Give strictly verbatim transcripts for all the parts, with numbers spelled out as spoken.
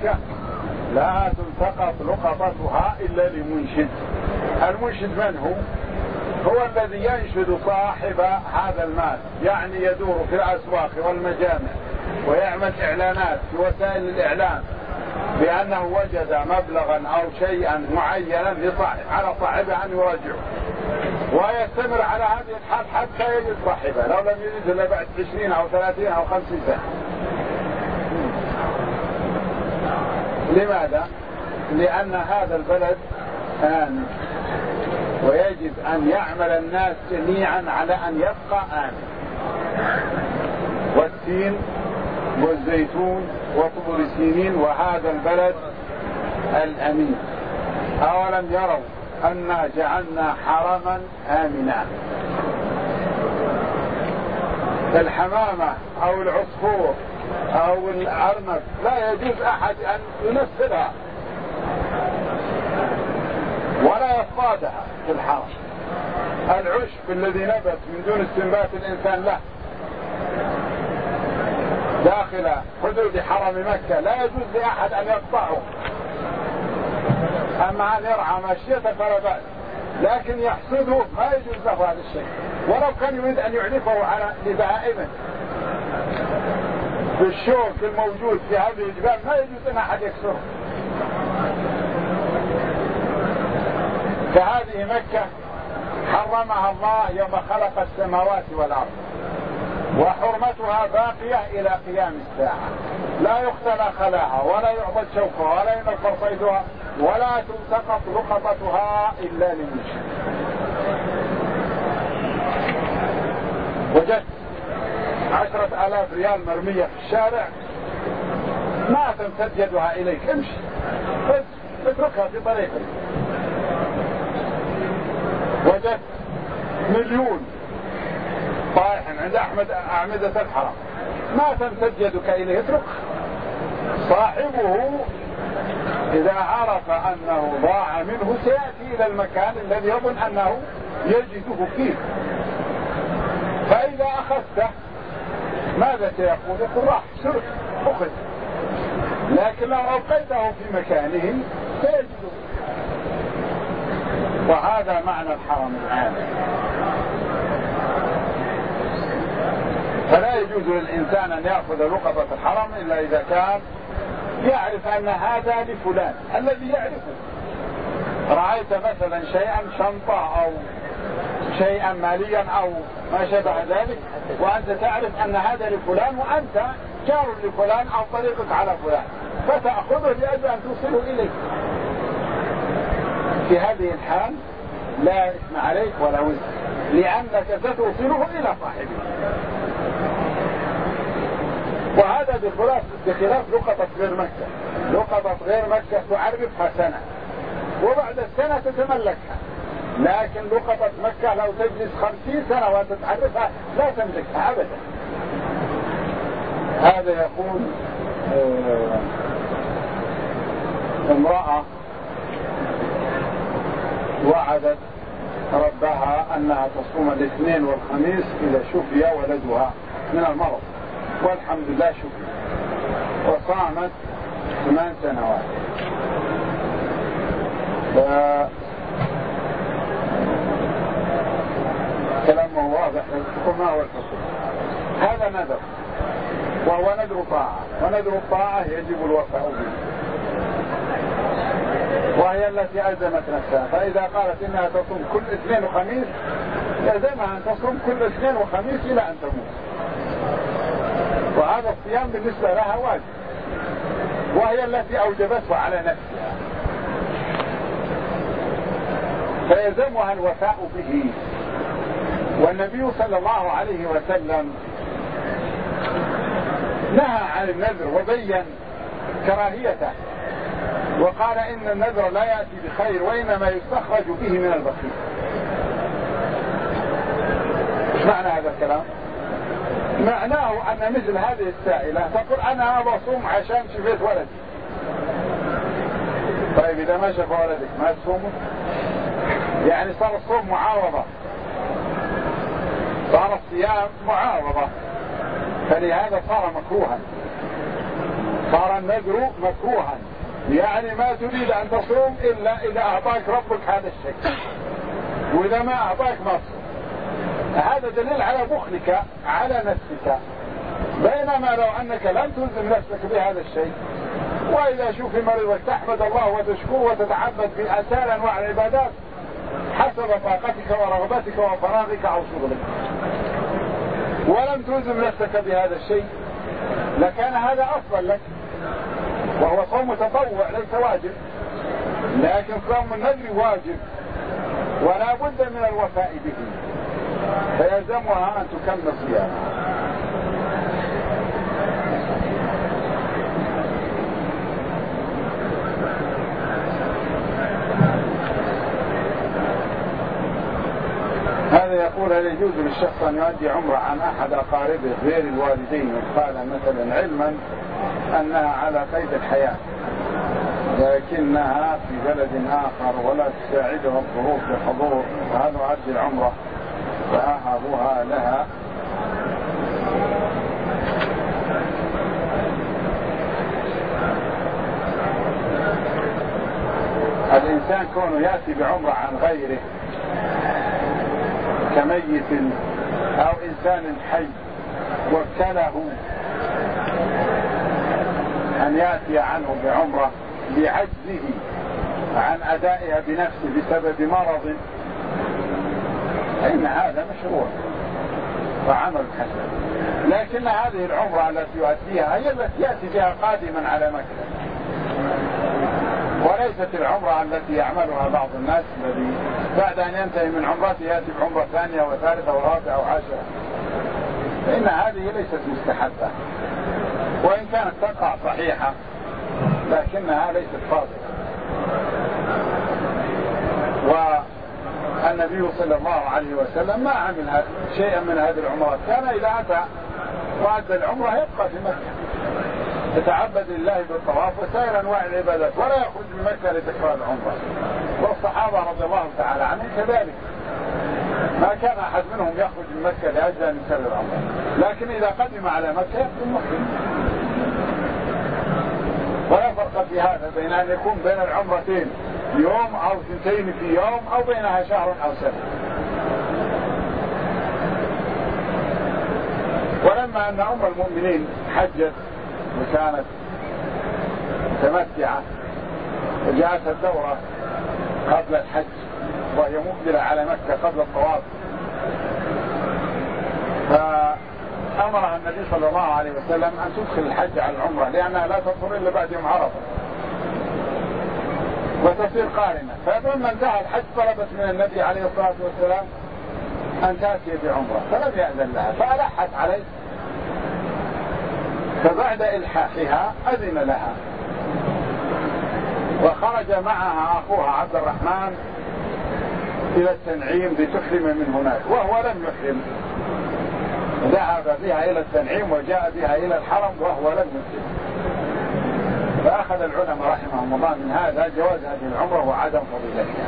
مكة لا تلتقط لقطتها إلا لمنشد. المنشد من هو؟ هو الذي ينشد صاحب هذا المال، يعني يدور في الأسواق والمجامع ويعمل إعلانات في وسائل الإعلام بأنه وجد مبلغا أو شيئا معينا على صاحبه أن يراجعه، ويستمر على هذه الحال حتى يجد صاحبه، لو لم يجد إلا بعد عشرين أو ثلاثين أو خمسين سنة. لماذا؟ لأن هذا البلد آمن، ويجب أن يعمل الناس جميعا على أن يبقى آمن. والتين والزيتون وطور سينين وهذا البلد الأمين. أولم يروا أنا جعلنا حرما آمنا؟ الحمامة أو العصفور أو الأرنب لا يجوز أحد أن ينفذها ولا يصطادها في الحرم. العشب الذي نبت من دون استنبات الإنسان له داخل حدود حرم مكة لا يجوز لأحد أن يقطعه. أما أن يرعى ماشيته فلا بأس، لكن يحصده ما يجوز له هذا الشيء، ولو كان يريد أن يعرفه على لبهائمه. بالشوك الموجود في هذه الجبال ما يجوز أن أحد يكسره. فهذه مكة حرمها الله يوم خلق السماوات والأرض، وحرمتها باقية إلى قيام الساعة، لا يختلى خلاها ولا يعبد شوكها ولا ينفر صيدها ولا تلتقط لقطتها إلا للمشرك. وجدت عشرة آلاف ريال مرمية في الشارع ما تمتد يدها إليك، امشي بس اتركها في طريقك. وجدت مليون طائح عند أحمد أعمدة الحرم ما تمتد يدك إليه، اترك. صاحبه إذا عرف أنه ضاع منه سيأتي إلى المكان الذي يظن أنه يجده فيه، فإذا أخذته ماذا سيقول؟ يقول راح سرق أخذ، لكن لو أبقيته في مكانه سيجده. وهذا معنى الحرم الآن. فلا يجوز للإنسان أن يأخذ لقطة الحرم إلا إذا كان يعرف أن هذا لفلان الذي يعرفه. رأيت مثلا شيئا شنطة أو شيئا ماليا أو ما شابه ذلك وأنت تعرف أن هذا لفلان وأنت جار لفلان أو طريقك على فلان، فتأخذه لأجل أن توصله إليك. في هذه الحال لا إثم عليك ولا وزر، لأنك ستوصله إلى صاحبه. وهذا بخلاف بخلاف لقطة غير مكة. لقطة غير مكة تعرفها سنة وبعد السنة تتملكها، لكن لقطة مكة لو تجلس خمسين سنة وأنت تعرفها لا تملكها أبدا. هذا يقول آه امرأة وعدت ربها أنها تصوم الاثنين والخميس إذا شفي ولدها من المرض، والحمد لله شفي، وصامت ثمان سنوات. ف... كلامه واضح. ما هو الحصول؟ هذا نذر، وهو نذر طاعة، ونذر الطاعة يجب الوفاء به، وهي التي ألزمت نفسها. فإذا قالت إنها تصوم كل اثنين وخميس يلزمها أن تصوم كل اثنين وخميس إلى أن تموت، وهذا الصيام بالنسبة لها واجب، وهي التي أوجبته على نفسها، فيلزمها الوفاء به. والنبي صلى الله عليه وسلم نهى عن النذر وبين كراهيته، وقال إن النذر لا يأتي بخير وإنما يستخرج به من البخيل. ايش معنى هذا الكلام؟ معناه أن مثل هذه السائلة تقول أنا بصوم عشان شفيت ولدي. طيب إذا ما شفى ولدك ما تصومه؟ يعني صار الصوم معاوضة، صار الصيام معاوضة، فلهذا صار مكروها. صار النذر مكروها، يعني ما تريد أن تصوم إلا إذا أعطاك ربك هذا الشيء، وإذا ما أعطاك ما تصوم. هذا دليل على بخلك على نفسك، بينما لو أنك لم تلزم نفسك بهذا الشيء، وإذا شوف مريضك تحمد الله وتشكره وتتعبد بأسال أنواع العبادات حسب طاقتك ورغبتك وفراغك أو شغلك، ولم تلزم نفسك بهذا الشيء، لكان هذا أفضل لك، وهو صوم تطوع ليس واجب. لكن صوم النذر واجب ولا بد من الوفاء به، فيلزمها أن تكمل صيامها. هذا يقول: هل يجوز للشخص أن يؤدي عمره عن أحد أقاربه غير الوالدين قال مثلا علما أنها على قيد الحياة لكنها في بلد آخر ولا تساعدها الظروف لحضور، فهل يؤدي العمرة فأهبها لها؟ الإنسان كونه يأتي بعمرة عن غيره كميت أو إنسان حي وكله أن يأتي عنه بعمرة لعجزه عن أدائها بنفسه بسبب مرض، فإن هذا مشروع وعمل حسن. لكن هذه العمرة التي يؤديها هي التي يأتي بها قادما على مكة، وليست العمرة التي يعملها بعض الناس الذي بعد أن ينتهي من عمرته يأتي بعمرة ثانية وثالثة ورابعة وعاشرة، فإن هذه ليست مستحبة، وإن كانت تقع صحيحة لكنها ليست فاضلة. والنبي صلى الله عليه وسلم ما عمل شيئا من هذه العمرات، كان إذا أتى وأدى العمرة يبقى في مكة يتعبد لله بالطواف وسائر أنواع العبادات ولا يخرج من مكة لتكرار العمرة. والصحابة رضي الله تعالى عنهم كذلك، ما كان أحد منهم يخرج من مكة لأجل أن يكرر العمرة، لكن إذا قدم على مكة يكون محرم. ولا فرق في هذا بين أن يكون بين العمرتين يوم أو سنتين في يوم أو بينها شهر أو سنة. ولما أن أم المؤمنين حجت وكانت متمتعة وجاءت الدورة قبل الحج وهي مقبلة على مكة قبل الطواف، فأمرها النبي صلى الله عليه وسلم أن تدخل الحج على العمرة لأنها لا تدخل إلا بعد يوم عرفة وتصير قارنة. فلما انتهى الحج طلبت من النبي عليه الصلاة والسلام أن تأتي بعمرة فلم يأذن لها فألحت عليه، فبعد إلحاحها أذن لها وخرج معها أخوها عبد الرحمن إلى التنعيم لتحرم من هناك وهو لم يحرم، ذهب بها إلى التنعيم وجاء بها إلى الحرم وهو لم يحرم. فأخذ العلماء رحمهم الله من هذا جواز هذه العمرة وعدم فضيلتها.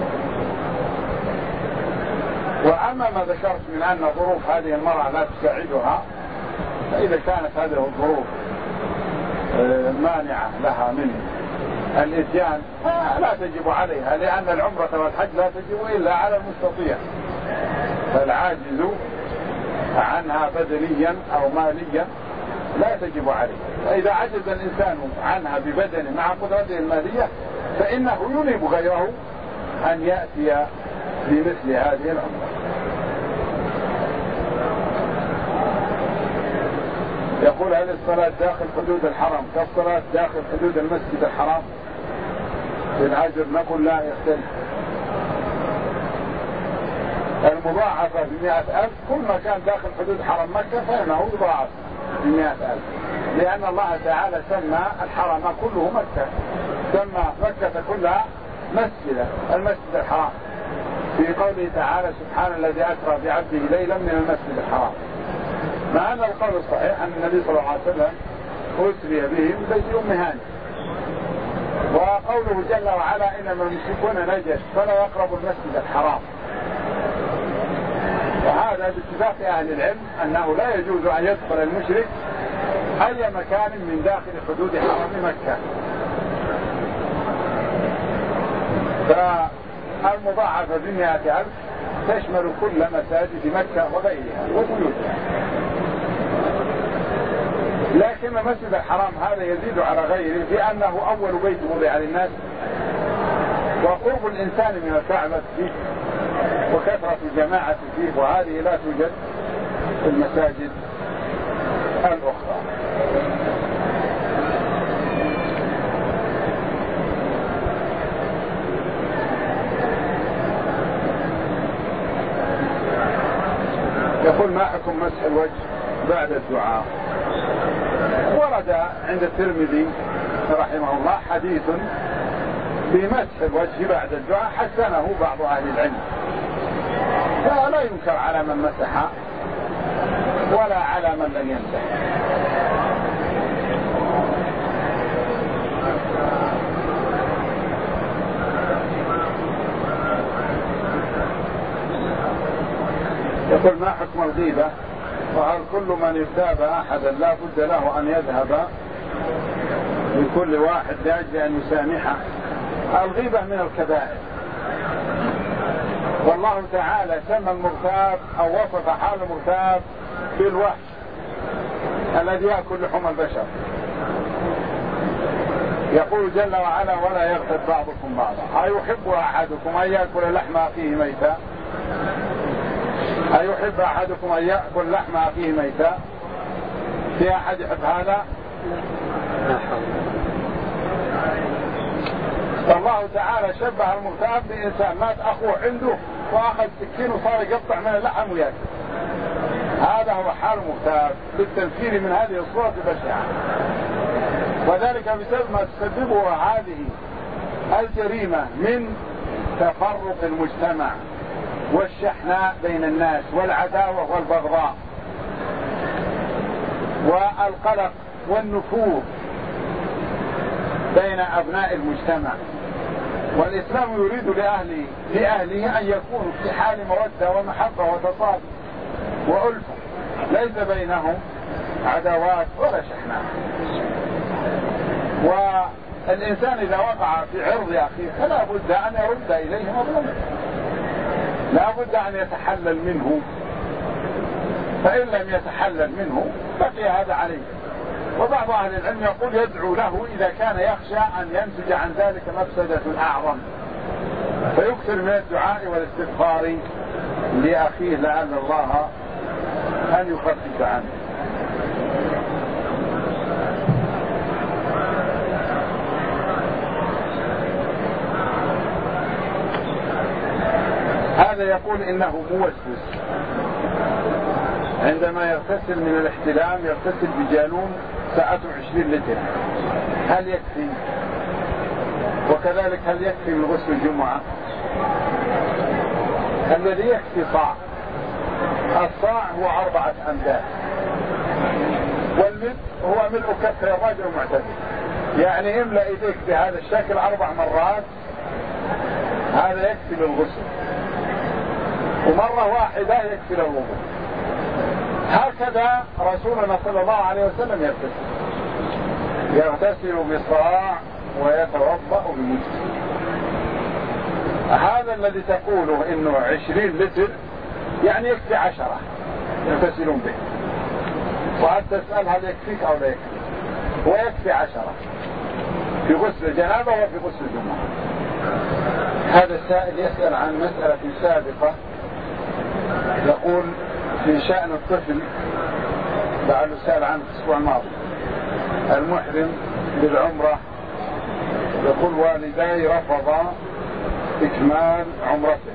وأما ما ذكرت من أن ظروف هذه المرأة لا تساعدها، فإذا كانت هذه الظروف مانعة لها من الإتيان لا تجب عليها، لأن العمرة والحج لا تجب إلا على المستطيع، فالعاجز عنها بدنيا أو ماليا لا تجب عليه. فإذا عجز الإنسان عنها ببدنه مع قدرته المالية فإنه يليم غيره أن يأتي بمثل هذه العمرة. يقول: هل الصلاة داخل حدود الحرم كالصلاة داخل حدود المسجد الحرام بالأجر؟ نقول لا يختلف. المضاعفة بمئة ألف كل ما كان داخل حدود حرم مكة فإنه يضاعف بمئة ألف، لأن الله تعالى سمى الحرم كله مكة، سمى مكة كلها مسجدا المسجد الحرام في قوله تعالى: سبحان الذي أسرى بعبده ليلا من المسجد الحرام. مع أن القول الصحيح أن النبي صلى الله عليه وسلم أسري به من بيت أم هاني، وقوله جل وعلا: إنما المشركون نجس فلا يقربوا المسجد الحرام. وهذا باتفاق أهل العلم أنه لا يجوز أن يدخل المشرك أي مكان من داخل حدود حرم مكة. فالمضاعفة بمئة ألف تشمل كل مساجد مكة وغيرها وبيوتها. لكن المسجد الحرام هذا يزيد على غيره لأنه أول بيت وضع للناس، وقرب الإنسان من الكعبة فيه وكثرة الجماعة فيه، وهذه لا توجد في المساجد الأخرى. يقول ما حكم مسح الوجه بعد الدعاء؟ ورد عند الترمذي رحمه الله حديث بمسح الوجه بعد الدعاء حسنه بعض أهل العلم، فلا ينكر على من مسح ولا على من لم يمسح. يقول ما حكم الغيبة؟ وهل كل من اغتاب أحدا لا بد له أن يذهب لكل واحد لأجل أن يسامحه؟ الغيبة من الكبائر، والله تعالى سمى المغتاب أو وصف حال المغتاب بالوحش الذي يأكل لحوم البشر. يقول جل وعلا ولا يغتب بعضكم بعضا. أيحب أحدكم أن يأكل لحم أخيه ميتا؟ أيحب أحدكم أن يأكل لحم أخيه ميتا؟ في أحد يحب هذا؟ فالله تعالى شبه المغتاب بإنسان مات أخوه عنده وأخذ سكين وصار يقطع من اللحم ويأكل. هذا هو حال المغتاب بالتنفير من هذه الصورة البشعة، وذلك بسبب ما تسببه هذه الجريمة من تفرق المجتمع والشحناء بين الناس والعداوة والبغضاء والقلق والنفور بين أبناء المجتمع. والإسلام يريد لأهله, لأهله أن يكونوا في حال مودة ومحبة وتصافي وألفة، ليس بينهم عداوات ولا شحناء. والإنسان إذا وقع في عرض أخيه فلا بد أن يرد إليه مظلمة، لا بد أن يتحلل منه، فإن لم يتحلل منه بقي هذا عليه. وبعض أهل العلم يقول يدعو له إذا كان يخشى أن ينتج عن ذلك مفسدة أعظم، فيكثر من الدعاء والاستغفار لأخيه لعل الله أن يخفف عنه. هذا يقول إنه موسوس عندما يغتسل من الاحتلام يغتسل بجانون ساعته عشرين لتر، هل يكفي؟ وكذلك هل يكفي من غسل الجمعة؟ الذي يكفي صاع، الصاع هو أربعة أمداد، والمد هو ملء كف الرجل المعتدل، يعني املأ إيديك بهذا الشكل أربع مرات، هذا يكفي للغسل، ومرة واحدة يكفي للوضوء. هكذا رسولنا صلى الله عليه وسلم يغتسل، يغتسل بصاع ويتوضأ بمد. هذا الذي تقوله انه عشرين لتر يعني يكفي عشرة يغتسلون به، وأنت تسأل هل يكفيك أو لا يكفيك؟ ويكفي عشرة في غسل الجنابة وفي غسل الجمعة. هذا السائل يسأل عن مسألة سابقة، يقول في شأن الطفل لعله سأل عنه في الأسبوع الماضي، المحرم بالعمرة، يقول والداي رفضا إكمال عمرته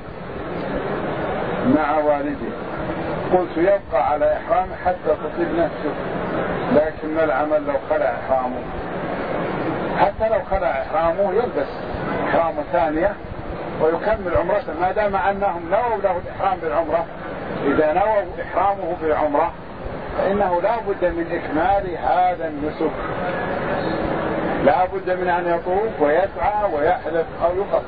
مع والده، قلت يبقى على إحرامه حتى تطيب نفسه، لكن العمل لو خلع إحرامه، حتى لو خلع إحرامه يلبس إحرامه ثانية ويكمل عمرته ما دام أنهم نووا له الإحرام بالعمرة. إذا نووا إحرامه بالعمرة فإنه لا بد من إكمال هذا النسك، لا بد من أن يطوف ويسعى ويحلف أو يقصر.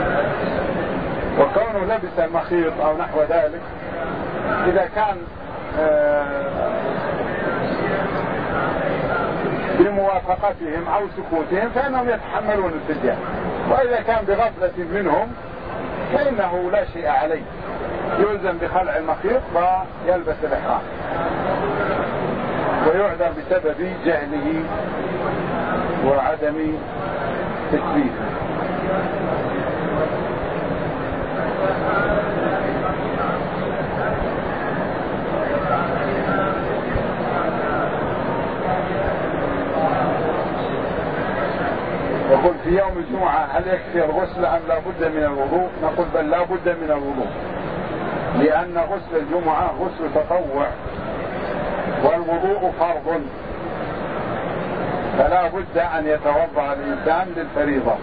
وكونه لبس المخيط أو نحو ذلك إذا كان بموافقتهم أو سكوتهم فإنهم يتحملون الفدية، وإذا كان بغفلة منهم فإنه لا شيء عليه، يلزم بخلع المخيط ويلبس الإحرام ويعذر بسبب جهله وعدم تكليفه. يقول في يوم الجمعة هل يكفي الغسل أم لا بد من الوضوء؟ نقول بل لا بد من الوضوء، لأن غسل الجمعة غسل تطوع والوضوء فرض، فلا بد أن يتوضأ الإنسان للفريضة.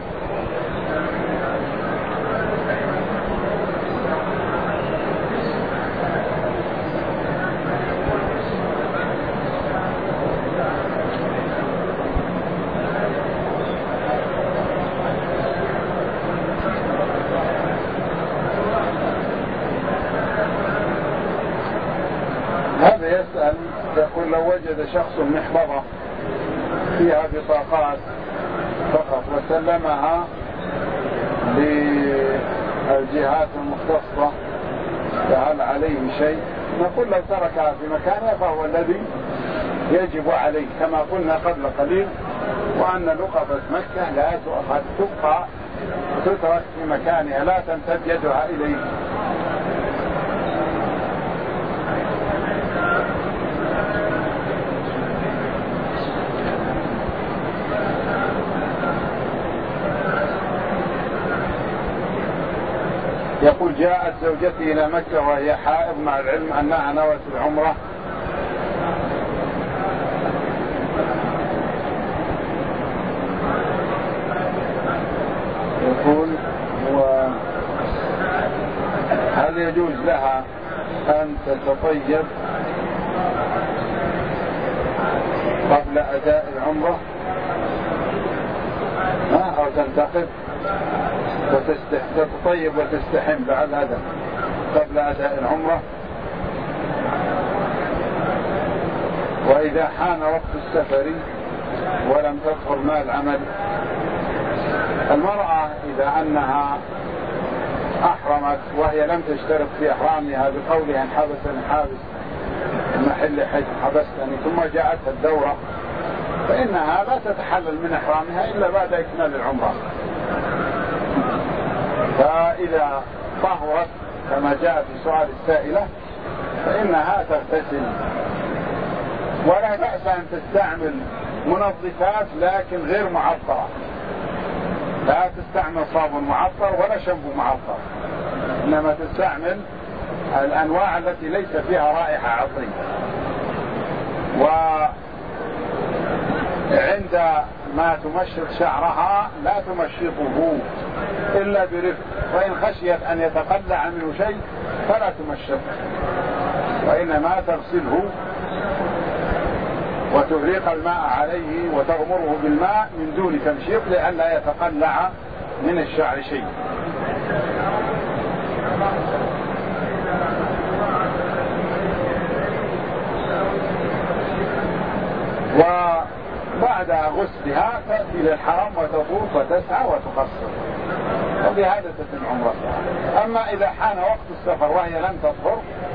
يقول لو وجد شخص محفظة فيها بطاقات فقط وسلمها للجهات المختصة فهل عليه شيء؟ نقول لو تركها في مكانها فهو الذي يجب عليه، كما قلنا قبل قليل وأن لقطة مكة لا تؤخذ، تبقى تترك في مكانها لا تمتد يدها إليه. يقول جاءت زوجتي إلى مكة وهي حائض مع العلم أنها نوت العمرة، يقول هل يجوز لها أن تتطيب قبل أداء العمرة أو تنتقب وتتطيب وتستحم بعد هذا قبل أداء العمرة؟ وإذا حان وقت السفر ولم تظهر ما العمل؟ المرأة إذا أنها أحرمت وهي لم تشترط في إحرامها بقولها إن حبسني حابس محل حج حبستني ثم جاءتها الدورة فإنها لا تتحلل من إحرامها إلا بعد إكمال العمرة. فإذا طهرت كما جاء في سؤال السائلة فإنها تغتسل، ولا بأس أن تستعمل منظفات لكن غير معطرة، لا تستعمل صابون معطر ولا شامبو معطر، إنما تستعمل الأنواع التي ليس فيها رائحة عطرية. وعند ما تمشط شعرها لا تمشطه إلا برفق، وإن خشيت أن يتقلع منه شيء فلا تمشط، وإنما تغسله وتغريق الماء عليه وتغمره بالماء من دون تمشيط لئلا يتقلع من الشعر شيء. وبعد غسلها تأتي للحرم وتطوف وتسعى وتقصر، وبهذا تتم عمرتها. أما إذا حان وقت السفر وهي لم تطهر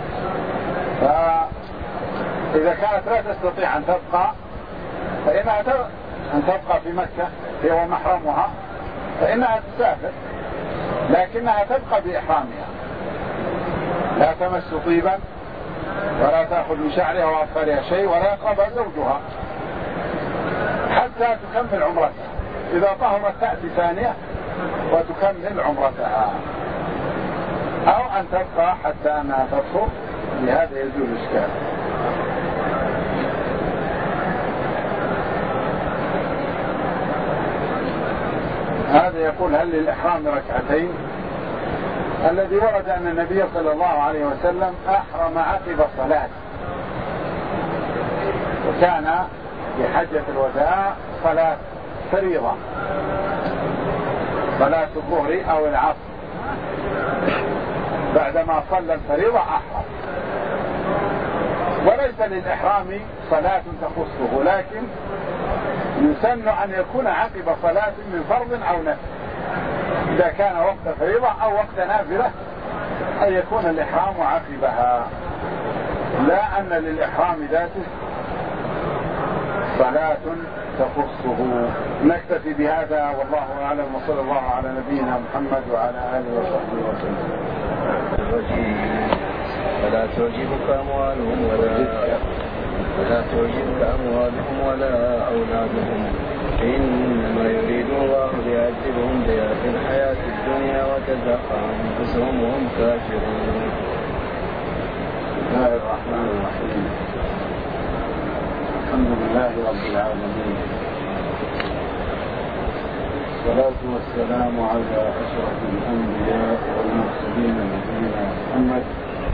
فإذا كانت لا تستطيع أن تبقى فإنها أن تبقى في مكة هي ومحرمها فإنها تسافر، لكنها تبقى بإحرامها، لا تمس طيبا ولا تأخذ من شعرها وأظفارها شيء ولا يقربها زوجها حتى تكمل عمرتها. إذا طهرت تأتي ثانية وتكمل عمرتها، أو أن تبقى حتى أنها تطهر، لهذا يزول الإشكال. هذا يقول هل للإحرام ركعتين؟ الذي ورد أن النبي صلى الله عليه وسلم أحرم عقب الصلاة، وكان في حجة الوداع صلاة فريضة، صلاة الظهر أو العصر، بعدما صلى الفريضة أحرم، وليس للإحرام صلاة تخصه، لكن يسن أن يكون عقب صلاة من فرض أو نفل، إذا كان وقت فريضة أو وقت نافلة أن يكون الإحرام عقبها، لا أن للإحرام ذاته صلاة تخصه. نكتفي بهذا والله أعلم، وصلى الله على نبينا محمد وعلى آله وصحبه وسلم. فلا تعجبك أموالهم ولا فلا تعجبك أموالهم ولا أولادهم، إنما يريد الله ليعذبهم بها في الحياة الدنيا وتزهق أنفسهم وهم كافرون. بسم الله الرحمن الرحيم. الحمد لله رب العالمين، والصلاة والسلام على أشرف الأنبياء والمرسلين نبينا محمد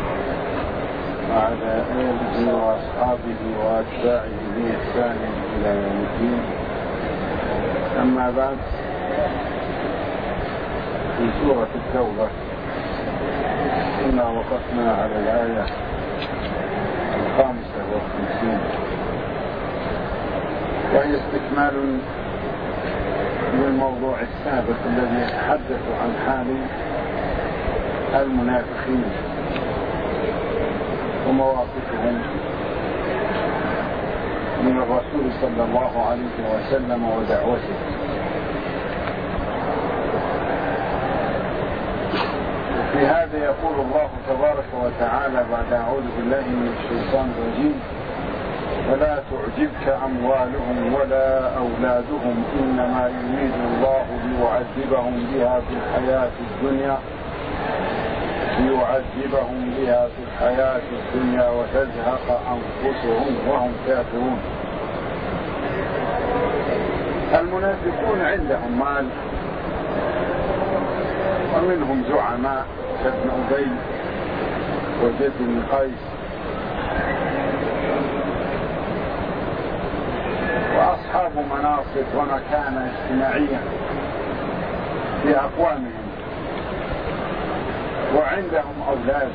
وعلى آله وأصحابه وأتباعه بإحسان إلى يوم الدين. أما بعد، في سورة التوبة كنا وقفنا على الآية الخامسة والخمسين، وهي استكمال للموضوع السابق الذي يتحدث عن حال المنافقين ومواقفهم من الرسول صلى الله عليه وسلم ودعوته. وفي هذا يقول الله تبارك وتعالى بعد أعوذ بالله من الشيطان الرجيم: فلا تعجبك أموالهم ولا أولادهم إنما يريد الله ليعذبهم بها في الحياة الدنيا ليعذبهم بها في الحياة الدنيا وتزهق أنفسهم وهم كافرون. المنافقون عندهم مال، ومنهم زعماء كابن أبي وزيد بن قيس وأصحاب مناصب ومكانة اجتماعية في أقوامهم، وعندهم أولاد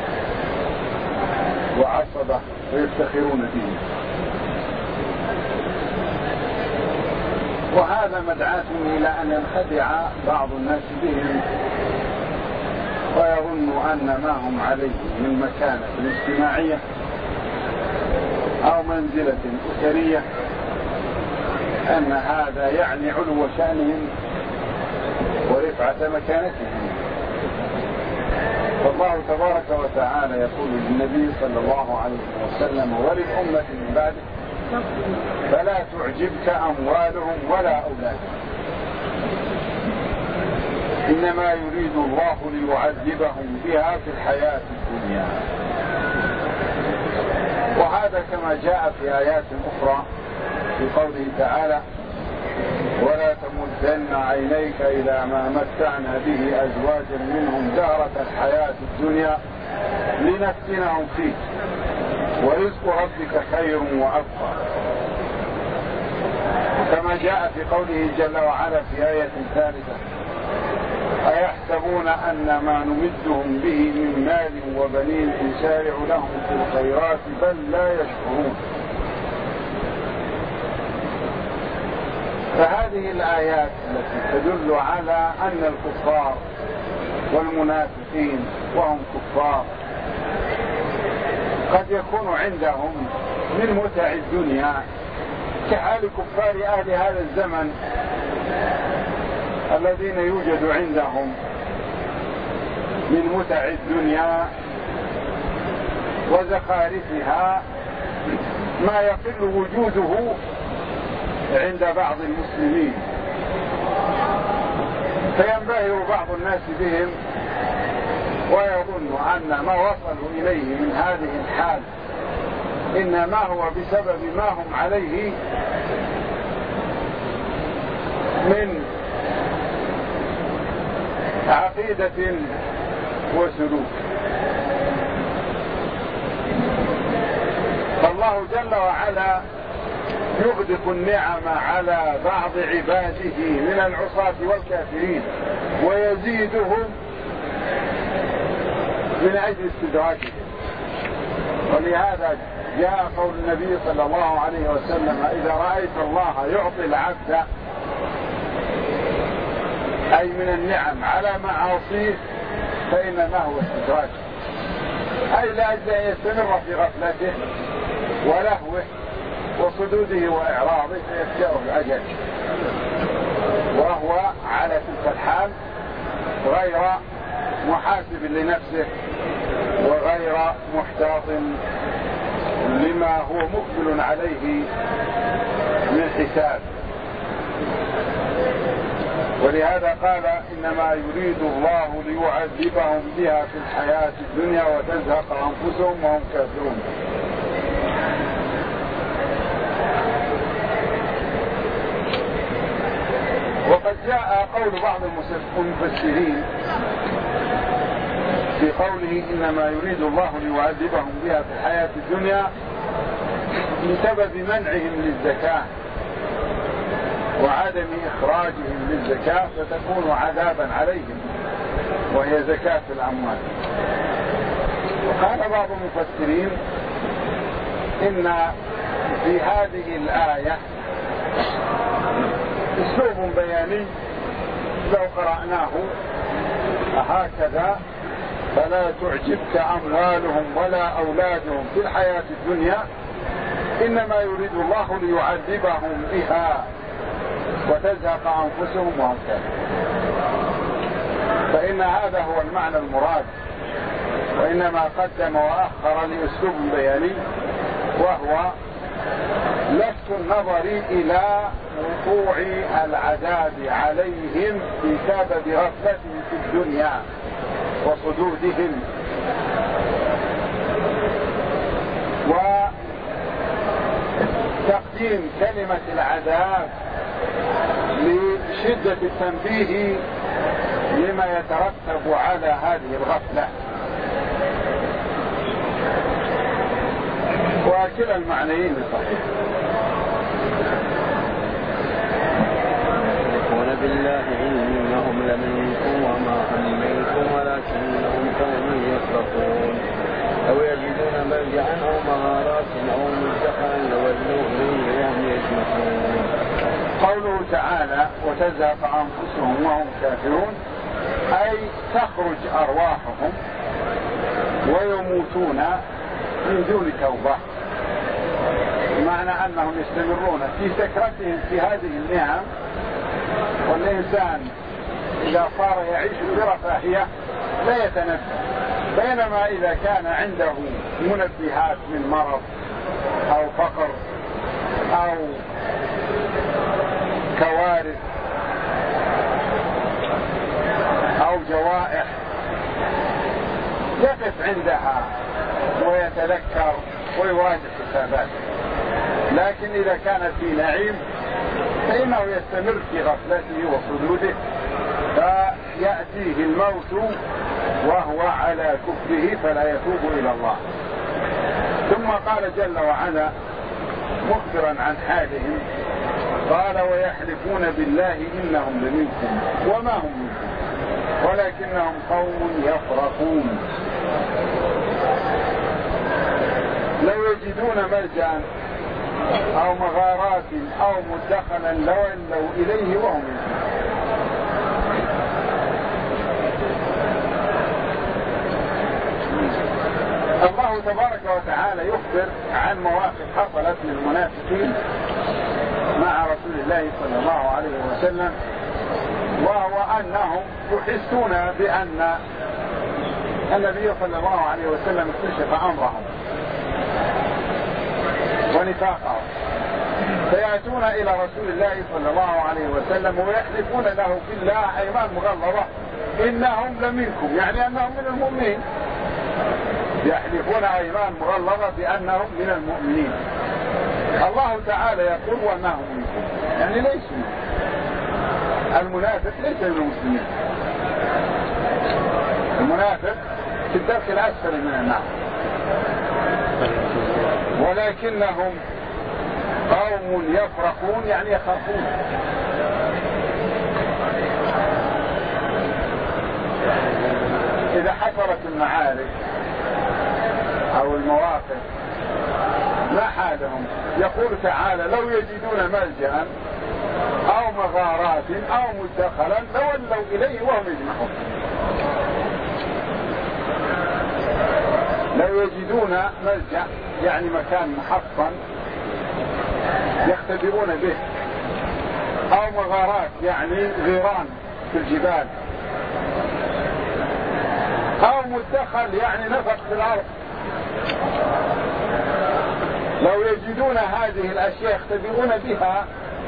وعصبة ويفتخرون بهم، وهذا مدعاة إلى أن ينخدع بعض الناس بهم ويظن أن ما هم عليه من مكانة اجتماعية أو منزلة أسرية أن هذا يعني علو شأنهم ورفعة مكانتهم. فالله تبارك وتعالى يقول للنبي صلى الله عليه وسلم وللأمة من بعده: فلا تعجبك أموالهم ولا أولادهم إنما يريد الله ليعذبهم بها في الحياة الدنيا. وهذا كما جاء في آيات أخرى في قوله تعالى: ولا تمدن عينيك إلى ما متعنا به أزواجا منهم دهرة الحياة الدنيا لنفتنهم فيه ورزق ربك خير وأبقى. كما جاء في قوله جل وعلا في آية ثالثة: أيحسبون أن ما نمدهم به من مال وبنين نسارع لهم في الخيرات بل لا يشكرون. فهذه الآيات التي تدل على أن الكفار والمنافقين وهم كفار قد يكون عندهم من متع الدنيا كحال كفار أهل هذا الزمن الذين يوجد عندهم من متع الدنيا وزخارفها ما يقل وجوده عند بعض المسلمين، فينبهر بعض الناس بهم ويظن أن ما وصلوا إليه من هذه الحال إنما هو بسبب ما هم عليه من عقيدة وسلوك. فالله جل وعلا يغدق النعم على بعض عباده من العصاة والكافرين ويزيدهم من أجل استدراجهم. ولهذا جاء قول النبي صلى الله عليه وسلم: إذا رأيت الله يعطي العبد أي من النعم على معاصيه فإنما هو استدراج، أي لا يستمر في غفلته ولهوه وصدوده وإعراضه فيفجأه الأجل، وهو على تلك الحال غير محاسب لنفسه وغير محتاط لما هو مقبل عليه من حساب. ولهذا قال: إنما يريد الله ليعذبهم بها في الحياة الدنيا وتزهق أنفسهم وهم كافرون. وقد جاء قول بعض المفسرين في قوله: إنما يريد الله ليعذبهم بها في الحياة الدنيا بسبب منعهم للزكاة وعدم إخراجهم للزكاة فتكون عذابا عليهم، وهي زكاة الأموال. وقال بعض المفسرين إن في هذه الآية أسلوب بياني لو قرأناه هكذا: فلا تعجبك أموالهم ولا أولادهم في الحياة الدنيا إنما يريد الله ليعذبهم بها وتزهق أنفسهم وهم كافرون. فإن هذا هو المعنى المراد، وإنما قدم وأخر لأسلوب بياني، وهو لفت النظر إلى وقوع العذاب عليهم بسبب غفلتهم في الدنيا وصدودهم، وتقديم كلمة العذاب لشدة التنبيه لما يترتب على هذه الغفلة. وكلا المعنيين صحيح. يحلفون بالله إنهم لمنكم وما هم منكم ولكنهم قوم يفرقون أو يجدون ملجأ أو مغارات أو مدخلا لولوا إليه وهم يجمعون. قوله تعالى: وتزهق أنفسهم وهم كافرون، أي تخرج أرواحهم ويموتون من دون توبة، بمعنى أنهم يستمرون في سكرتهم في هذه النعم. والإنسان إذا صار يعيش برفاهية لا يتنبه، بينما إذا كان عنده منبهات من مرض أو فقر أو كوارث أو جوائح يقف عندها ويتذكر ويواجه حساباته. لكن إذا كانت في نعيم فإنه يستمر في غفلته وصدوده، فيأتيه الموت وهو على كفره فلا يتوب إلى الله. ثم قال جل وعلا مخبرا عن حالهم: قال: ويحلفون بالله إنهم لمنكم وما هم منكم ولكنهم قوم يفرقون لو يجدون ملجأ أو مغارات أو مدخلا لولوا إليه وهم يجمعون. الله تبارك وتعالى يخبر عن مواقف حصلت للمنافقين مع رسول الله صلى الله عليه وسلم، وهو أنهم يحسون بأن النبي صلى الله عليه وسلم اكتشف أمرهم ونفاقهم، فيأتون إلى رسول الله صلى الله عليه وسلم ويحلفون له بالله أيمان مغلظة إنهم لمنكم، يعني أنهم من المؤمنين، يحلفون أيمان مغلظة بأنهم من المؤمنين. الله تعالى يقول: وما هم منكم، يعني ليسوا منكم. المنافق ليس من المسلمين، المنافق في الدرك الأسفل من النار، ولكنهم قوم يفرقون يعني يخافون. إذا حصلت المعارك أو المواقف ما حالهم. يقول تعالى لو يجدون ملجأ أو مغارات أو مدخلا لولوا إليه وهم يجمعون. لو يجدون ملجأ يعني مكان محصن يختبئون به، أو مغارات يعني غيران في الجبال، أو مدخل يعني نفق في الأرض. لو يجدون هذه الأشياء يختبئون بها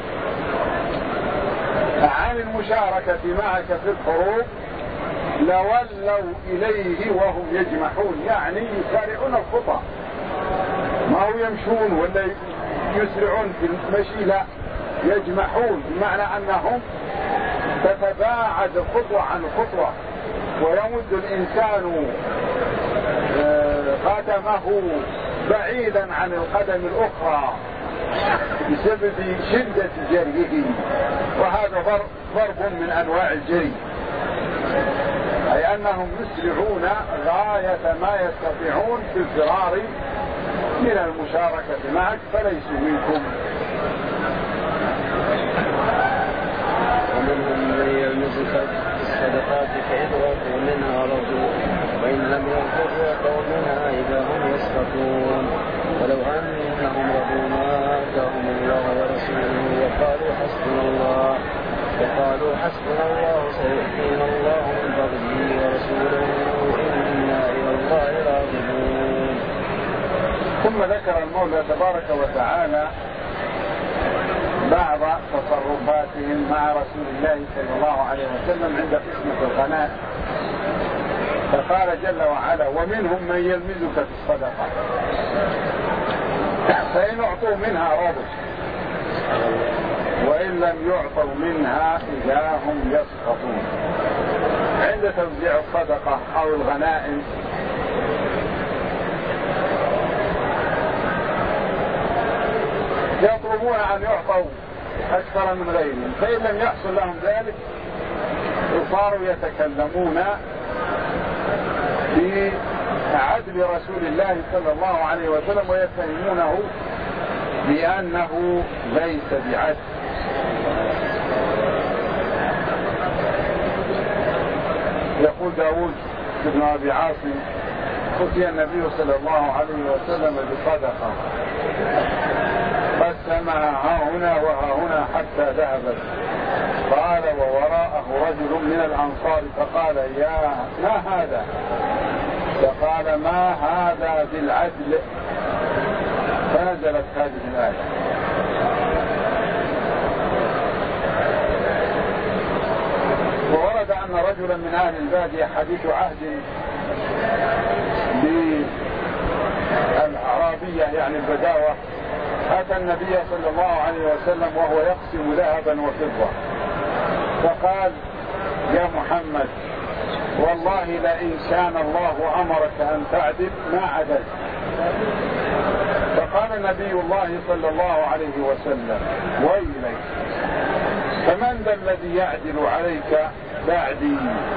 عن المشاركة معك في الحروب لولوا إليه وهم يجمحون، يعني يسارعون الخطى، ما هو يمشون ولا يسرعون في المشي، لا يجمحون، بمعنى أنهم تتباعد خطوة عن خطوة، ويمد الإنسان قدمه بعيدا عن القدم الأخرى بسبب شدة جريه، وهذا ضرب من أنواع الجري، أي أنهم يسرعون غاية ما يستطيعون في الفرار من المشاركة معك فليسوا منكم. ومنهم من يلمزك في الصدقات فإن أعطوا منها رضوا وإن لم يعطوا وأعطوا منها إذا هم يسخطون. ولو أنهم رضوا ما آتاهم الله ورسوله وقالوا حسبنا الله وقالوا حسبنا الله سيؤتينا الله من فضله ورسوله إنا إلى الله راغبون. ثم ذكر المولى تبارك وتعالى بعض تصرفاتهم مع رسول الله صلى الله عليه وسلم عند قسمة الغنائم، فقال جل وعلا ومنهم من يلمزك في الصدقة فإن أعطوا منها رضوا وإن لم يعطوا منها إذا هم يسخطون. عند توزيع الصدقة أو الغنائم يطلبون أن يعطوا أكثر من غيرهم، فإن لم يحصل لهم ذلك صاروا يتكلمون بعدل رسول الله صلى الله عليه وسلم ويتهمونه بأنه ليس بعدل. يقول داود بن أبي عاصم أتي النبي صلى الله عليه وسلم بصدقة قسمها ها هنا وها هنا حتى ذهبت، قال ووراءه رجل من الأنصار فقال يا ما هذا؟ فقال ما هذا بالعدل، فنزلت هذه الآية. وورد أن رجلا من أهل البادية حديث عهد بالأعرابية يعني البداوة أتى النبي صلى الله عليه وسلم وهو يقسم ذهبا وفضة، فقال يا محمد والله لئن كان الله أمرك أن تعدل ما عدلت. فقال نبي الله صلى الله عليه وسلم ويلك فمن ذا الذي يعدل عليك بعدي؟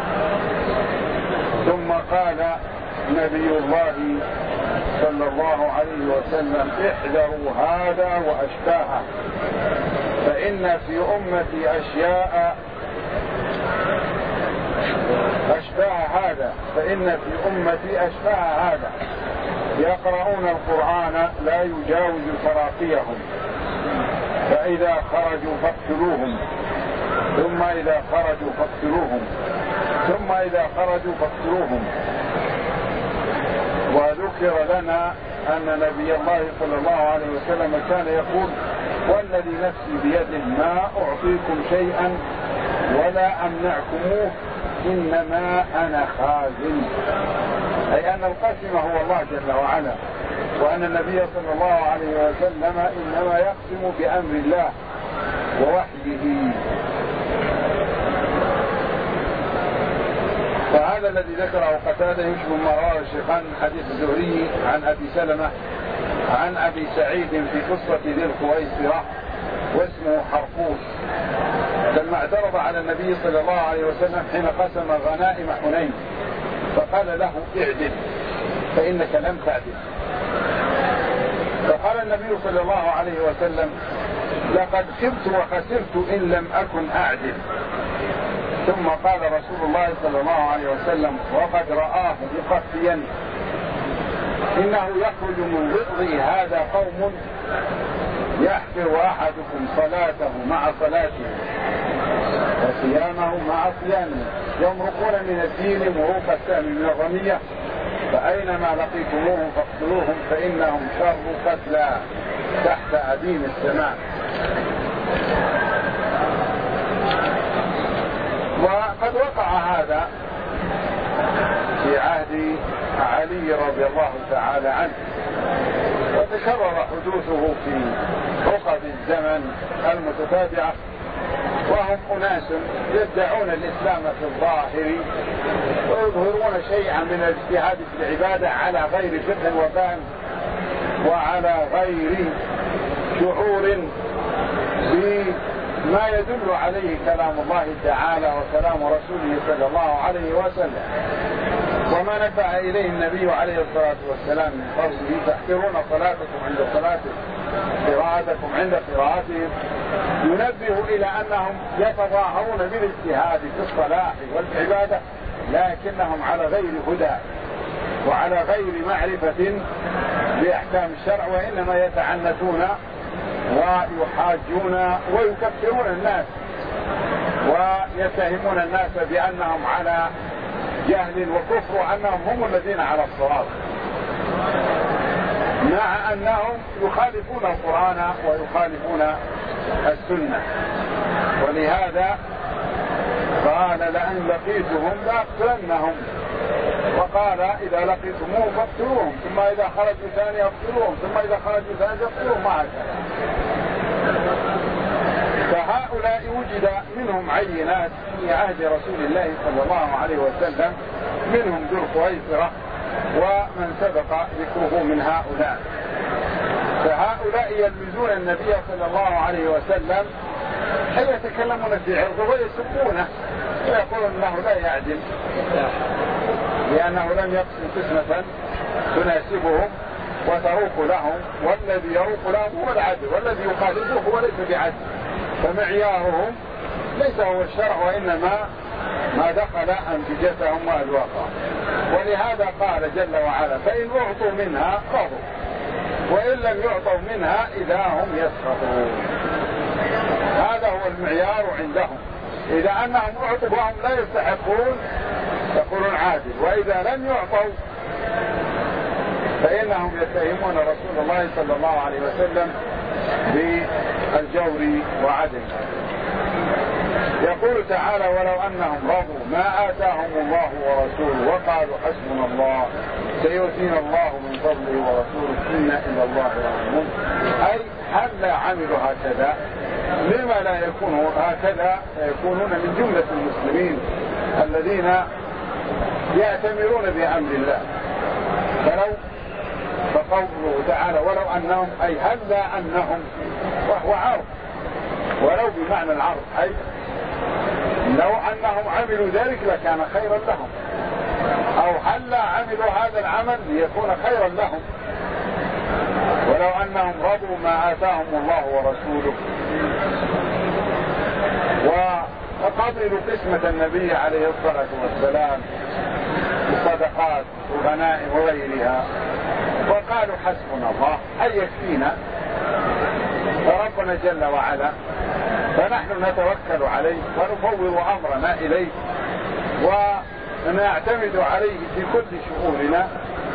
ثم قال نبي الله صلى الله عليه وسلم احذروا هذا وأشباهه فإن في أمتي أشياء أشباه هذا فإن في أمتي أشباه هذا يقرؤون القرآن لا يجاوز تراقيهم فإذا خرجوا فاقتلوهم ثم إذا خرجوا فاقتلوهم ثم إذا خرجوا فاقتلوهم. وذكر لنا أن نبي الله صلى الله عليه وسلم كان يقول والذي نفسي بيده ما أعطيكم شيئا ولا أمنعكموه إنما أنا خازن، أي أن القاسم هو الله جل وعلا، وأن النبي صلى الله عليه وسلم إنما يقسم بأمر الله ووحيه. فهذا الذي ذكره قتادة يشبه ما رواه الشيخان من حديث الزهري عن أبي سلمة عن أبي سعيد في قصة ذي الخويصرة واسمه حرقوس لما اعترض على النبي صلى الله عليه وسلم حين قسم غنائم حنين فقال له اعدل فإنك لم تعدل. فقال النبي صلى الله عليه وسلم: لقد خبت وخسرت إن لم أكن أعدل. ثم قال رسول الله صلى الله عليه وسلم وقد رآه مخفيا: إنه يخرج من ضئضه هذا قوم يحقر أحدكم صلاته مع صلاته وصيامه مع صيامه، يمرقون من الدين مروق السهم من الرمية، فأينما لقيتموهم فاقتلوهم فإنهم شر قتلى تحت أديم السماء. وقد وقع هذا في عهد علي رضي الله تعالى عنه، وتكرر حدوثه في عقب الزمن المتتابعة، وهم أناس يدعون الإسلام في الظاهر ويظهرون شيئا من الاجتهاد في العبادة على غير فقه وفهم وعلى غير شعور بما يدل عليه كلام الله تعالى وكلام رسوله صلى الله عليه وسلم، وما نفع إليه النبي عليه الصلاة والسلام من قوله: تحقرون صلاتكم عند صلاتكم قراءتكم عند قراءتهم، ينبه إلى أنهم يتظاهرون بالاجتهاد في الصلاح والعبادة، لكنهم على غير هدى وعلى غير معرفة بأحكام الشرع، وإنما يتعنتون ويحاجون ويكفرون الناس ويتهمون الناس بأنهم على جهل وكفر، وأنهم هم الذين على الصواب، مع أنهم يخالفون القرآن ويخالفون السنة. ولهذا قال: لأن لقيتهم لأقتلنهم، وقال: إذا لقيتموهم فاقتلوهم، ثم إذا خرجوا ثاني اقتلوهم، ثم إذا خرجوا ثاني اقتلوهم، وهكذا. فهؤلاء وجد منهم عينات في عهد رسول الله صلى الله عليه وسلم، منهم ذو القويصرة ومن سبق ذكره من هؤلاء. فهؤلاء يلمزون النبي صلى الله عليه وسلم حين يتكلمون في عرضه ويسبونه ويقولون انه لا يعدل لانه لم يقسم قسمة تناسبهم وتروق لهم، والذي يروق لهم هو العدل، والذي يخالفه هو ليس بعدل. فمعيارهم ليس هو الشرع، وانما ما دخل انتجتهم واذواقهم. ولهذا قال جل وعلا: فإن أعطوا منها رضوا، وإن لم يعطوا منها إذا هم يسخطون. هذا هو المعيار عندهم. إذا أنهم أعطوا وهم لا يستحقون يقولون عادل، وإذا لم يعطوا فإنهم يتهمون رسول الله صلى الله عليه وسلم بالجور وعدل. يقول تعالى: ولو أنهم رضوا ما آتاهم الله ورسوله وقالوا حسبنا الله سيؤتينا الله من فضله ورسوله إنا إلى الله راغبون. أي هل عملوا هكذا؟ لما لا يكونوا هكذا؟ يكونون من جملة المسلمين الذين يأتمرون بأمر الله. فلو فقوله تعالى: ولو أنهم، أي هل أنهم، وهو عرض، ولو بمعنى العرض، أي لو أنهم عملوا ذلك لكان خيرا لهم، أو هل عملوا هذا العمل ليكون خيرا لهم. ولو أنهم رضوا ما آتاهم الله ورسوله وقبلوا قسمة النبي عليه الصلاة والسلام بالصدقات والغنائم وغيرها وقالوا حسبنا الله، أي يكفينا فربنا جل وعلا، فنحن نتوكل عليه ونفوض أمرنا إليه ونعتمد عليه في كل شؤوننا،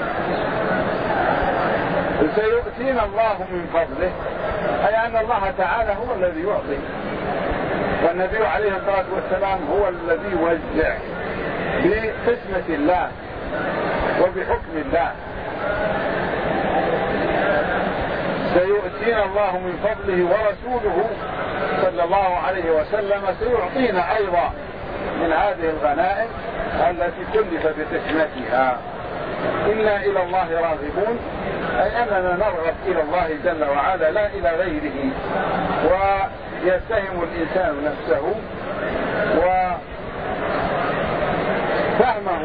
سيؤتينا الله من فضله، أي أن الله تعالى هو الذي يعطي، والنبي عليه الصلاة والسلام هو الذي يوزع بقسمة الله وبحكم الله. سيؤتينا الله من فضله، ورسوله صلى الله عليه وسلم سيعطينا أيضا من هذه الغنائم التي كلف بقسمتها. إنا إلى الله راغبون، أي أننا نرغب إلى الله جل وعلا لا إلى غيره. ويتهم الإنسان نفسه وفهمه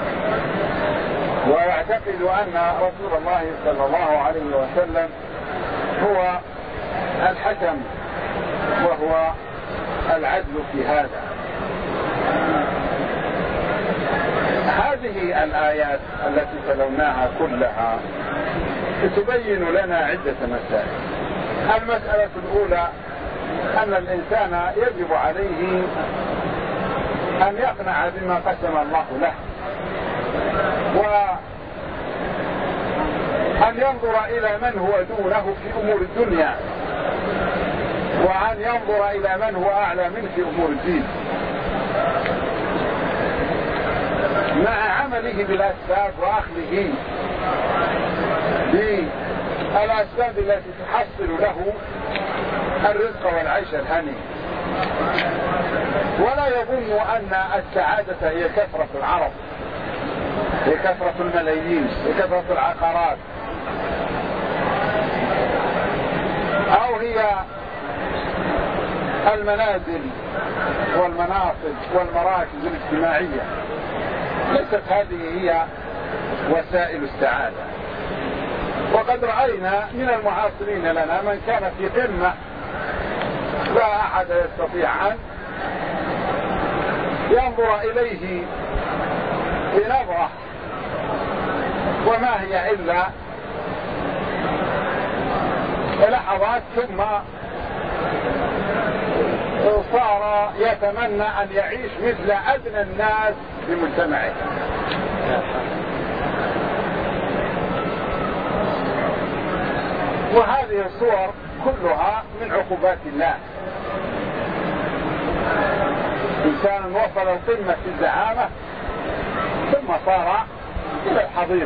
ويعتقد أن رسول الله صلى الله عليه وسلم هو الحكم وهو العدل في هذا. هذه الآيات التي تلوناها كلها تبين لنا عدة مسائل. المسألة الأولى أن الإنسان يجب عليه أن يقنع بما قسم الله له، وأن ينظر إلى من هو دونه في أمور الدنيا، وأن ينظر إلى من هو أعلى منه في أمور الدين، مع عمله بالأسباب وأخذه بالأسباب التي تحصل له الرزق والعيش الهني. ولا يظن أن السعادة هي كثرة العرب، هي كثرة الملايين، هي كثرة العقارات، أو هي المنازل والمناصب والمراكز الاجتماعية. ليست هذه هي وسائل السعادة. وقد رأينا من المعاصرين لنا من كان في قمة لا أحد يستطيع أن ينظر إليه بنظرة، وما هي إلا لحظات، ثم صار يتمنى أن يعيش مثل أدنى الناس في مجتمعه. وهذه الصور كلها من عقوبات الله. إنسان وصل القمة في الزعامة ثم صار إلى الحضيض،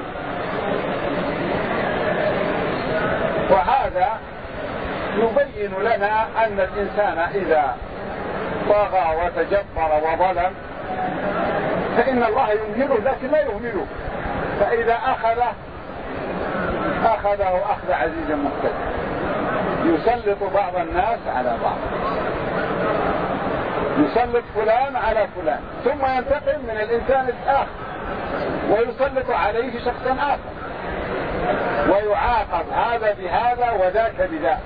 وهذا يبين لنا أن الإنسان إذا طغى وتجبر وظلم فإن الله يمهله، لكن لا يهمله. فإذا أخذه أخذه أخذ عزيز مقتدر، يسلط بعض الناس على بعض، يسلط فلان على فلان، ثم ينتقم من الإنسان الآخر ويسلط عليه شخصا آخر، ويعاقب هذا بهذا وذاك بذاك،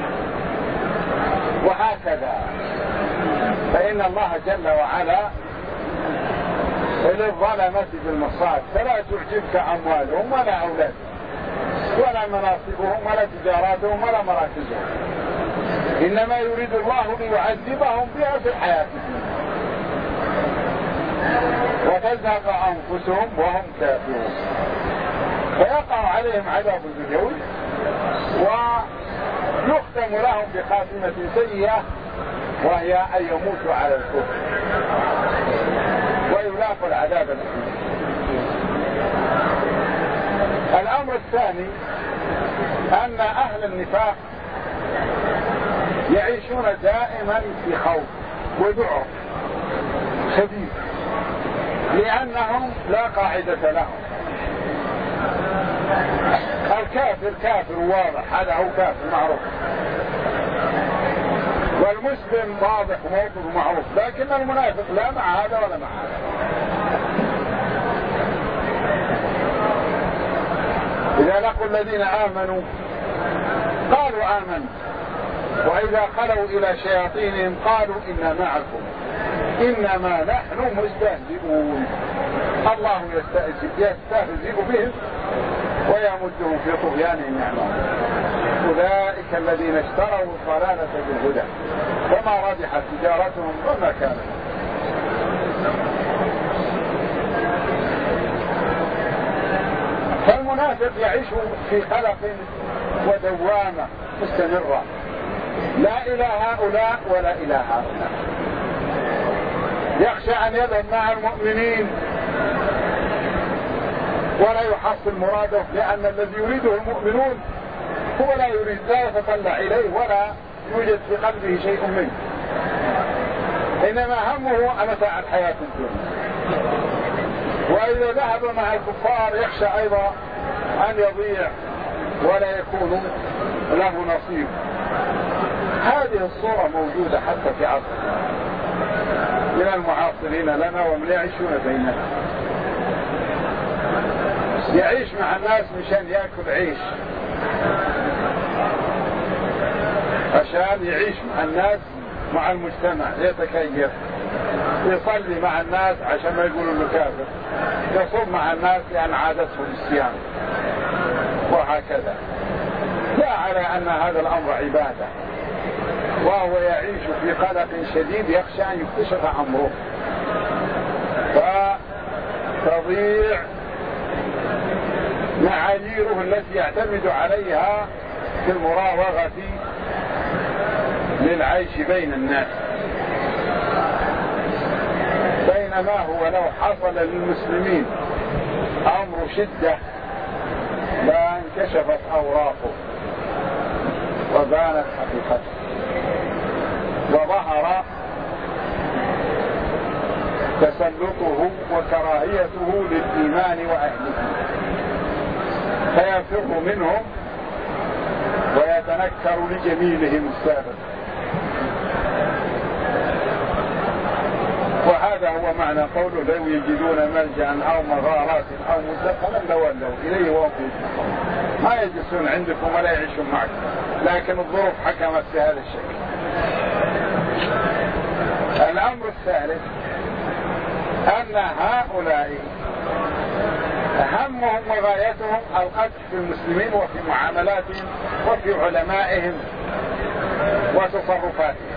وهكذا. فإن الله جل وعلا للظلمة بالمصاد، فلا تعجبك أموالهم ولا أولادهم ولا مناصبهم ولا تجاراتهم ولا مراكزهم، إنما يريد الله ليعذبهم بها في الحياة الدنيا وتزهق أنفسهم وهم كافرون، فيقع عليهم عذاب الدنيوي ويختم لهم بخاتمة سيئة، وهي أن يموتوا على الكفر ويلاقوا العذاب الأليم. الأمر الثاني أن أهل النفاق يعيشون دائما في خوف وذعر شديد، لأنهم لا قاعدة لهم. الكافر كافر واضح، هذا هو كافر معروف، والمسلم واضح وموقف معروف، لكن المنافق لا مع هذا ولا مع هذا. إذا لقوا الذين آمنوا قالوا آمنوا، وإذا خلوا إلى شياطينهم قالوا إنا معكم إنما نحن مستهزئون. الله يستهزئ بهم ويمدهم في طغيانهم يعمهون. أولئك الذين اشتروا الضلالة بالهدى وما ربحت تجارتهم وما كانت. فالمنافق يعيش في قلق ودوامة مستمرة، لا إلى هؤلاء ولا إلى هؤلاء. يخشى أن يذهب مع المؤمنين ولا يحصل مراده، لأن الذي يريده المؤمنون هو لا يريد، لا يتطلع إليه ولا يوجد في قلبه شيء منه، إنما همه متاع الحياة الدنيا. وإذا ذهب مع الكفار يخشى أيضا أن يضيع ولا يكون له نصيب. هذه الصورة موجودة حتى في عصرنا من المعاصرين لنا ومن يعيشون بيننا. يعيش مع الناس مشان يأكل عيش، عشان يعيش مع الناس مع المجتمع، يتكيف، يصلي مع الناس عشان ما يقولوا له كافر، يصوم مع الناس لأن عادتهم الصيام، وهكذا. لا على أن هذا الأمر عبادة، وهو يعيش في قلق شديد يخشى أن يكتشف أمره فتضيع معاييره التي يعتمد عليها في المراوغة للعيش بين الناس. بينما هو لو حصل للمسلمين أمر شدة لا انكشفت أوراقه وبانت حقيقته وظهر تسلطه وكراهيته للإيمان وأهله، فيفر منهم ويتنكر لجميلهم السابق. وهذا هو معنى قوله لو يجدون ملجأ أو مغارات أو مدخلا لولوا إليه وهم يجمعون. ما يجلسون عندكم ولا يعيشون معكم، لكن الظروف حكمت بهذا الشكل. الأمر الثالث أن هؤلاء همهم وغايتهم القدح في المسلمين وفي معاملاتهم وفي علمائهم وتصرفاتهم،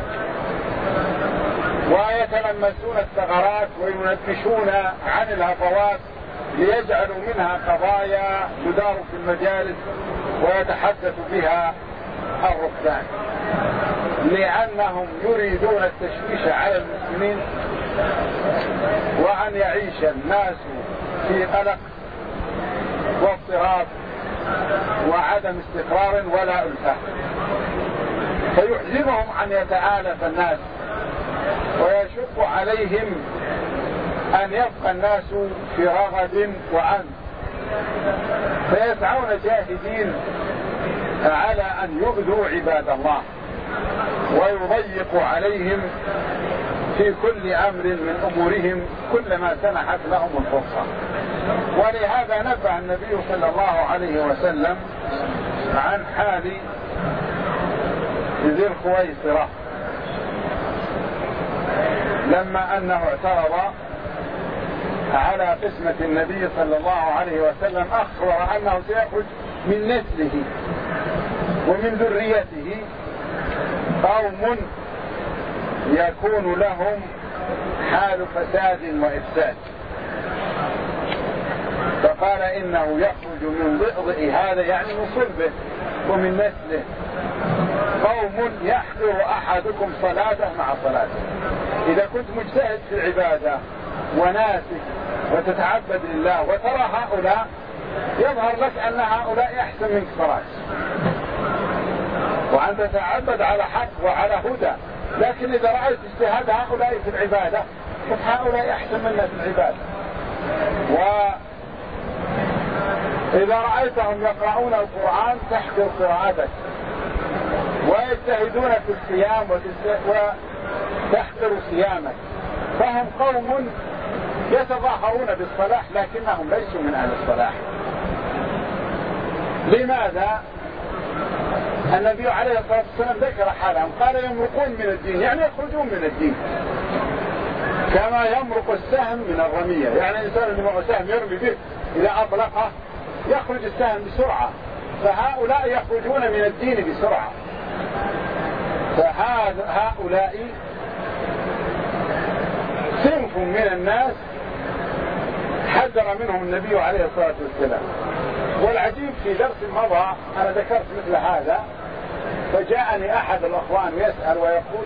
ويتلمسون الثغرات وينبشون عن الهفوات ليجعلوا منها قضايا تدار في المجالس ويتحدث بها الركبان، لأنهم يريدون التشويش على المسلمين وأن يعيش الناس في قلق واضطراب وعدم استقرار ولا ألفة، فيحزنهم أن يتآلف الناس ويشق عليهم أن يبقى الناس في رغد وأمن، فيسعون جاهدين على أن يؤذوا عباد الله ويضيقوا عليهم في كل أمر من أمورهم كلما سنحت لهم الفرصة. ولهذا نبه النبي صلى الله عليه وسلم عن حال ذي الخويصرة لما أنه اعترض على قسمة النبي صلى الله عليه وسلم، أخبر أنه سيخرج من نسله ومن ذريته قوم يكون لهم حال فساد وإفساد، فقال إنه يخرج من ضئضئ هذا، يعني من صلبه ومن نسله، قوم يحضر أحدكم صلاته مع صلاته. إذا كنت مجتهد في العبادة وناسك وتتعبد لله وترى هؤلاء، يظهر لك أن هؤلاء أحسن منك صلاة وأن تتعبد على حق وعلى هدى، لكن إذا رأيت اجتهاد هؤلاء في العبادة فهؤلاء أحسن منا في العبادة. وإذا رأيتهم يقرؤون القرآن تحقر قراءتك، ويجتهدون في الصيام وتحقر صيامك، فهم قوم يتظاهرون بالصلاح لكنهم ليسوا من أهل الصلاح. لماذا؟ النبي عليه الصلاة والسلام ذكر حالهم، قال يمرقون من الدين، يعني يخرجون من الدين كما يمرق السهم من الرمية، يعني الإنسان اللي معه سهم يرمي به إذا أطلقه يخرج السهم بسرعة، فهؤلاء يخرجون من الدين بسرعة. فهؤلاء صنف من الناس حذر منهم النبي عليه الصلاة والسلام. والعجيب في درس مضى أنا ذكرت مثل هذا، فجاءني أحد الأخوان يسأل ويقول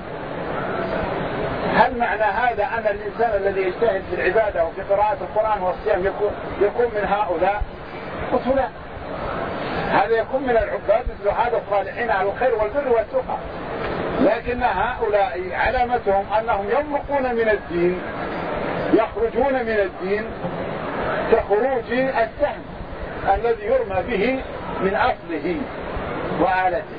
هل معنى هذا أن الإنسان الذي يجتهد في العبادة وفي قراءة القرآن والصيام يكون, يكون من هؤلاء؟ قلت لا، هذا يكون من العباد مثل هذا الصالحين على الخير والبر والتقى، لكن هؤلاء علامتهم أنهم يمرقون من الدين، يخرجون من الدين كخروج السهم الذي يرمى به من أصله وآلته.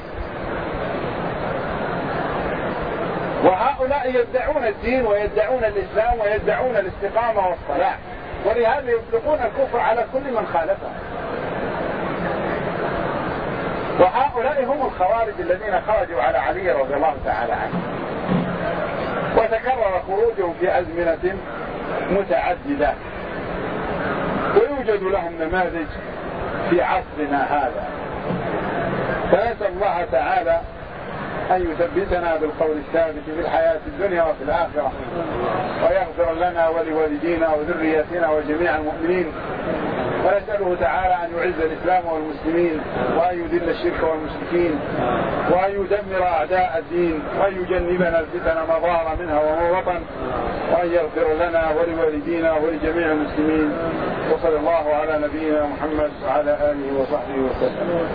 وهؤلاء يدعون الدين ويدعون الإسلام ويدعون الاستقامة والصلاح، ولهذا يطلقون الكفر على كل من خالفه. هؤلاء هم الخوارج الذين خرجوا على علي رضي الله تعالى عنه، وتكرر خروجهم في أزمنة متعددة، ويوجد لهم نماذج في عصرنا هذا. فنسأل الله تعالى أن يثبتنا بالقول الثابت في الحياة الدنيا وفي الآخرة، ويغفر لنا ولوالدينا وذرياتنا وجميع المؤمنين. ونسأله تعالى أن يعز الإسلام والمسلمين، وأن يذل الشرك والمشركين، وأن يدمر أعداء الدين، وأن يجنبنا الفتن ما ظهر منها وما بطن، وأن يغفر لنا ولوالدينا ولجميع المسلمين. وصلى الله على نبينا محمد وعلى آله وصحبه وسلم.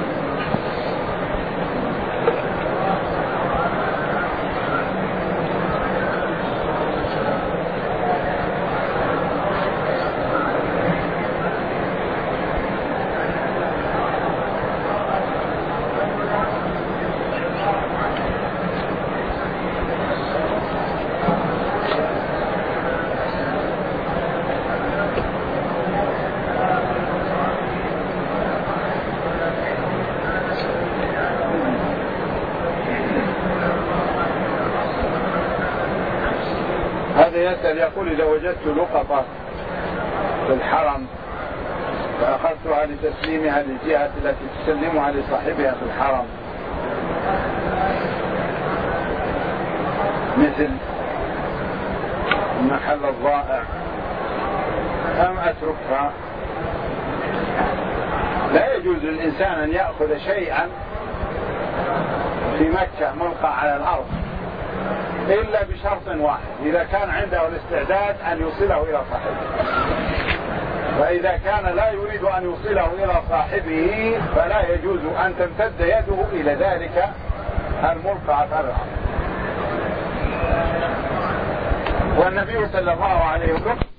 يسأل يقول: إذا وجدت لقطة في الحرم فأخذتها لتسليمها للجهة التي تسلمها لصاحبها في الحرم، مثل محل الضائع، أم أتركها؟ لا يجوز للإنسان أن يأخذ شيئا في مكة ملقى على الأرض إلا بشرط واحد: إذا كان عنده الاستعداد أن يوصله إلى صاحبه. فإذا كان لا يريد أن يوصله إلى صاحبه فلا يجوز أن تمتد يده إلى ذلك الملقى على الأرض. والنبي صلى الله عليه وسلم